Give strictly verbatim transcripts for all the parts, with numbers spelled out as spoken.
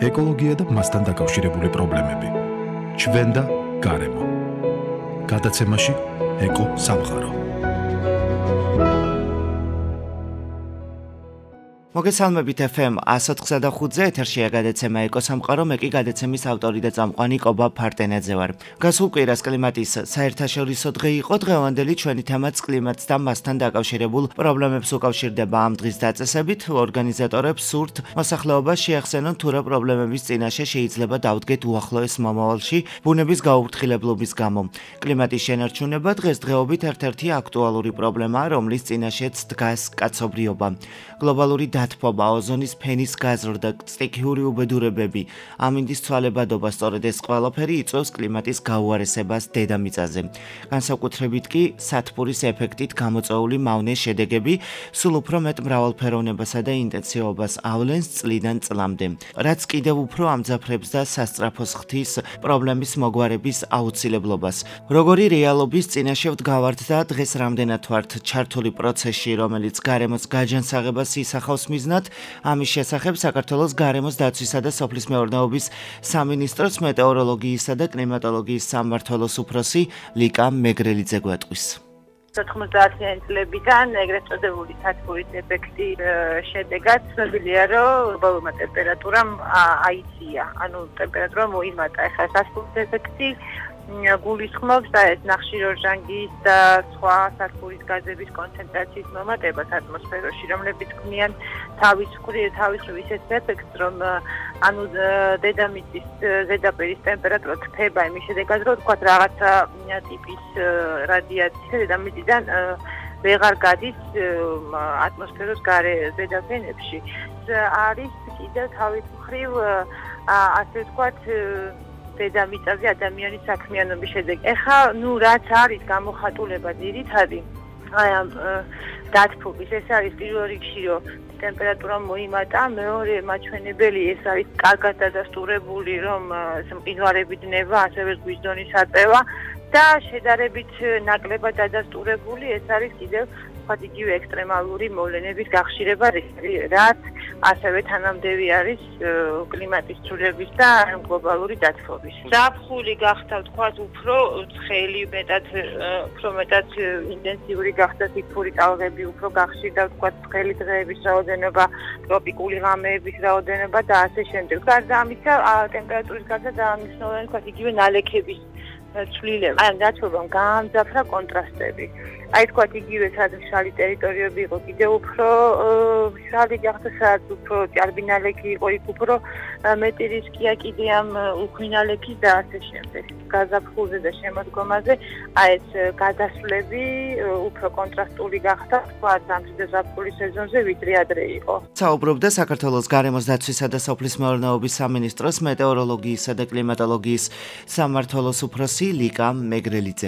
ეკოლოგია და მასთან დაკავშირებული პრობლემები. ჩვენ და გარემო. გადაცემაში ეკო სამყარო. მოგესალმებით ეფ ემ one oh four და ხუთზე ეთერშია გადაცემა ეკო სამყარო, მე კი გადაცემის ავტორი და წამყვანი კობა ფარტენაძე ვარ. გასულ კვირას კლიმატის საერთაშორისო დღე იყო. დღევანდელი ჩვენი თემაც კლიმატს და მასთან დაკავშირებულ პრობლემებს უკავშირდება. ამ დღის დაწესებით ორგანიზატორებს სურთ მოსახლეობას შეახსენონ თუ რა პრობლემების წინაშე შეიძლება დავდგეთ უახლოეს მომავალში ბუნების გაუფრთხილებლობის გამო. კლიმატის შენარჩუნება დღესდღეობით ერთ-ერთი აქტუალური პრობლემაა, რომლის წინაშეც დგას კაცობრიობა. გლობალური დათბობა, ოზონის ფენის გაზრდა, სტიქიური უბედურებები, ამინდის ცვალებადობა, სწორედ ეს ყველაფერი იწვევს კლიმატის გაუარესებას დედამიწაზე. განსაკუთრებით კი სათბურის ეფექტით გამოწვეული მავნე შედეგები სულ უფრო მეტ მრავალფეროვნებასა და ინტენსივობას ავლენს წლიდან წლამდე, რაც კიდევ უფრო ამძაფრებს და სასწრაფოს ხდის პრობლემის მოგვარების აუცილებლობას. როგორი რეალობის წინაშე ვდგავართ და დღეს რამდენად ვართ ჩართული პროცესში, რომელიც გარემოს გაჯანსაღებას ისახავს მიზნად, ამის შესახებ საქართველოს გარემოს დაცვისა და სოფლის მეურნეობის სამინისტროს მეტეოროლოგიისა და კლიმატოლოგიის სამმართველოს უფროსი ლიკა მეგრელიძე გვეტყვის. ოთხმოცდაათიანი წლებიდან ეგრეთ წოდებული სათბურის ეფექტი შედეგად ცნობილია, რომ გლობალურმა ტემპერატურამ აიწია, ანუ ტემპერატურა მოიმატა. ეხლა სათბურის ეფექტი გულისხმობს და ეს ნახშირორჟანგის და სხვა სათბურის გაზების კონცენტრაციის მომატებას ატმოსფეროში, რომლებიც ქმნიან თავისუფლ ისეთ ეფექტს, რომ ანუ დედამიწის ზედაპირის ტემპერატურა ხდება იმის შედეგად, რომ თქვათ რაღაცა ტიპის რადიაცია დედამიწიდან ვეღარ გადის ატმოსფეროს გარე ზედაფენებში. არის კიდევ თავის მხრივ ასე ვთქვათ დედამიწაზე ადამიანის საქმიანობის შედეგი. ეხლა ნუ რაც არის გამოხატულება ძირითადი აი ამ დათბობის, ეს არის პირველ რიგში, რომ ტემპერატურა მოიმატა, მეორე მაჩვენებელი ეს არის კარგად დადასტურებული, რომ მყინვარები დნება, ასევე ზღვის დონის აწევა და შედარებით ნაკლებად დადასტურებული ეს არის კიდევ თქვათ იგივე ექსტრემალური მოვლენების გახშირება, რაც ასევე თანამდევი არის კლიმატის ცვლილების და გლობალური დათბობის. ზაფხული გახდა თქვათ უფრო ცხელი, მეტად უფრო მეტად ინტენსიური გახდა სითბური ტალღები, უფრო გახშირდა თქვათ ცხელი დღეების რაოდენობა, ტროპიკული ღამეების რაოდენობა და ასე შემდეგ. გარდა ამისა, ტემპერატურის გარდა დაამნიშნავენ თქვათ იგივე ნალექების ცვლილება. აი ამ დათბობამ გაამძაფრა კონტრასტები. აი თქვათ იგივე სადაც მშრალი ტერიტორიები იყო, კიდევ უფრო მშრალი გახდა, სადაც უფრო ჭარბინალექი იყო, იქ უფრო მეტი რისკია კიდე ამ უხვინალექის და ასე შემდეგ. გაზაფხულზე და შემოდგომაზე აი ეს გადასვლები უფრო კონტრასტული გახდა, თქვათ ზამთრის ზაფხულის სეზონზე ვიდრე ადრე იყო. საუბრობდა საქართველოს გარემოს დაცვისა და სოფლის მეურნეობის სამინისტროს მეტეოროლოგიისა და კლიმატოლოგიის სამმართველოს უფროსი ლიკა მეგრელიძე.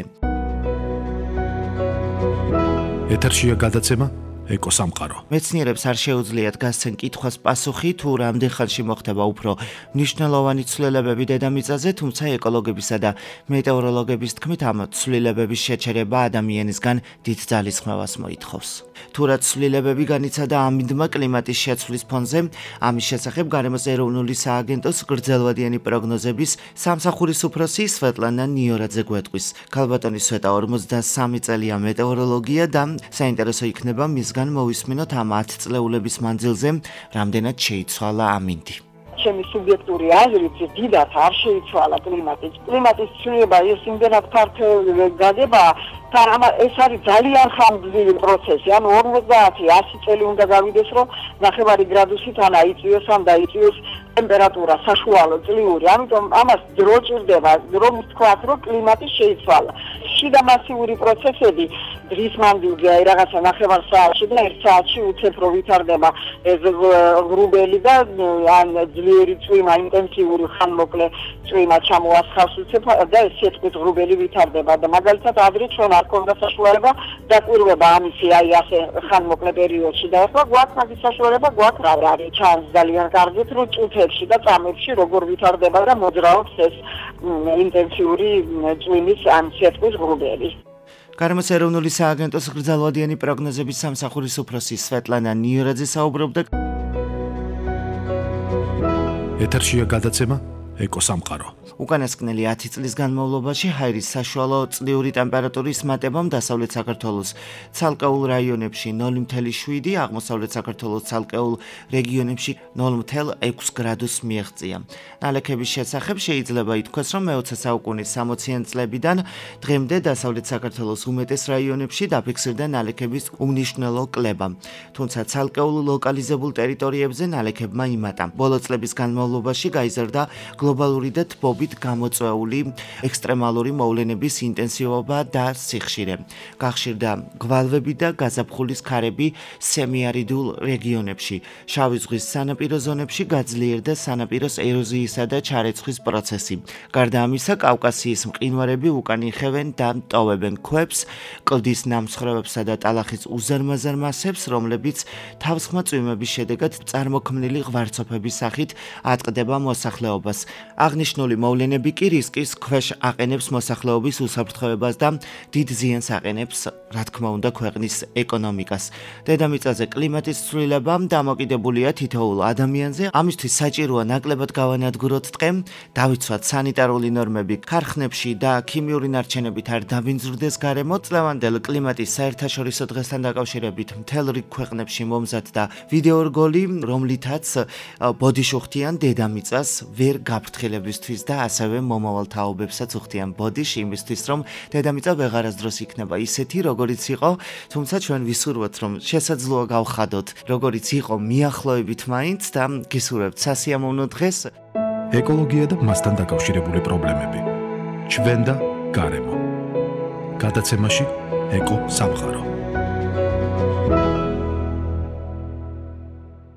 ეთერშია გადაცემა ეკო სამყარო. მეცნიერებს არ შეუძლიათ გასცენ კითხვას პასუხი, თუ რამდენ ხანში მოხდება უფრო მნიშვნელოვანი ცვლილებები დედამიწაზე, თუმცა ეკოლოგებისა და მეტეოროლოგების თქმით, ამ ცვლილებების შეჩერება ადამიანისგან დიდ ძალისხმევას მოითხოვს. თუ რა ცვლილებები განიცადა ამინდმა კლიმატის შეცვლის ფონზე, ამის შესახებ გარემოს ეროვნული სააგენტოს გრძელვადიანი პროგნოზების სამსახურის უფროსი სვეტლანა ნიორაძე გვეტყვის. ქალბატონი სვეტა ორმოცდასამი წელია მეტეოროლოგია და საინტერესო იქნება მის გან მოვისმინოთ ამ ათ წლეულების მანძილზე რამდენად შეიცვალა ამინდი. ჩემი სუბიექტური აზრით დიდათ არ შეიცვალა კლიმატი. კლიმატის ცვლილება ის იმდენად ფართო გადება, თან ეს არის ძალიან ხანგრძლივი პროცესი. ანუ ორმოცდაათი ასი წელი უნდა გავიდეს, რომ ნახევარი გრადუსით ან აიწვიოს ან დაიწვიოს ტემპერატურა საშუალო წლიური. ამიტომ ამას დრო ჭირდება, რომ ვთქვათ, რომ კლიმატი შეიცვალა. შიდა მასიური პროცესები დრის მანძილზე აი რაღაცა ნახევარ საათში და ერთ საათში უცებრო ვითარდება ეს ღრუბელი და ან ძლიერი წვიმა, ინტენსიური ხანმოკლე წვიმა ჩამოასხავს უცებრო და ეს სიტყვის ღრუბელი ვითარდება და მაგალითად ადრე ჩვენ არ ქონდა საშუალება დაკვირვება ამისი აი ასე ხანმოკლე პერიოდში და ახლა გვაქვს მაგის საშუალება, გვაქვს რა არის ჩანს ძალიან კარგით, რომ წუთებში და წამებში როგორ ვითარდება და მოძრაობს ეს ინტენსიური წვიმის ან სიტყვის ღრუბელი. გარემოს ეროვნული სააგენტოს გრძელვადიანი პროგნოზების სამსახურის უფროსი სვეტლანა ნიორაძე საუბრობდა. ეთერშია გადაცემა ეკო სამყარო. უკანასკნელი ათი წლის განმავლობაში ჰაერის საშუალო წლიური ტემპერატურის მატებამ დასავლეთ საქართველოს ცალკეულ რაიონებში ნული ფاصლე შვიდი, აღმოსავლეთ საქართველოს ცალკეულ რეგიონებში ნული ფاصლე ექვსი გრადუსს მიაღწია. ნალექების შესახებ შეიძლება ითქვას, რომ მეოცე საუკუნის სამოციან წლებიდან დღემდე დასავლეთ საქართველოს უმეტეს რაიონებში დაფიქსირდა ნალექების უმნიშვნელო კლება. თუმცა ცალკეულ ლოკალიზებულ ტერიტორიებზე ნალექებმა იმატა. ბოლო წლების განმავლობაში გაიზარდა გლობალური და თბობით გამოწვეული ექსტრემალური მოვლენების ინტენსივობა და სიხშირე. გახშირდა გვალვები და გაზაფხულის ქარები სემიარიდულ რეგიონებში. შავი ზღვის სანაპირო ზონებში გაძლიერდა სანაპიროს ეროზიისა და ჩარეცხვის პროცესი. გარდა ამისა, კავკასიის მყინვარები უკან იხევენ და ტოვებენ ქვებს, კლდის ნამსხვრევებსა და ტალახის უზარმაზარ მასებს, რომლებიც თავსხმა წვიმების შედეგად წარმოქმნილი ღვარცოფების სახით ატყდება მოსახლეობას. აღნიშნული მოვლენები კი რისკის ქვეშ აყენებს მოსახლეობის უსაფრთხოებას და დიდ ზიანს აყენებს, რა თქმა უნდა, ქვეყნის ეკონომიკას. დედამიწაზე კლიმატის ცვლილება დამოკიდებულია თითოეულ ადამიანზე, ამისთვის საჭიროა ნაკლებად გავანადგუროთ ტყე, დავიცვათ სანიტარული ნორმები ქარხნებში და ქიმიური ნარჩენებით არ დავინზრდეს გარემო. წლევანდელ კლიმატის საერთაშორისო დღესთან დაკავშირებით მთელ რიგ ქვეყნებში მომზადდა ვიდეო რგოლი, რომლითაც ბოდიშუხტიან დედამიწას ვერ გაფრთხილებისთვის და ასევე მომავალ თაობებსაც უხდიან ბოდიშ იმისთვის, რომ დედამიწა ვეღარასდროს იქნება ისეთი, როგორიც იყო, თუმცა ჩვენ ვისურვებთ, რომ შესაძლოა გავხადოთ, როგორიც იყო მიახლოებით მაინც და გისურვებთ სასიამოვნო დღეს. ეკოლოგია და მასთან დაკავშირებული პრობლემები. ჩვენ და გარემო. გადაცემაში ეკო სამყარო.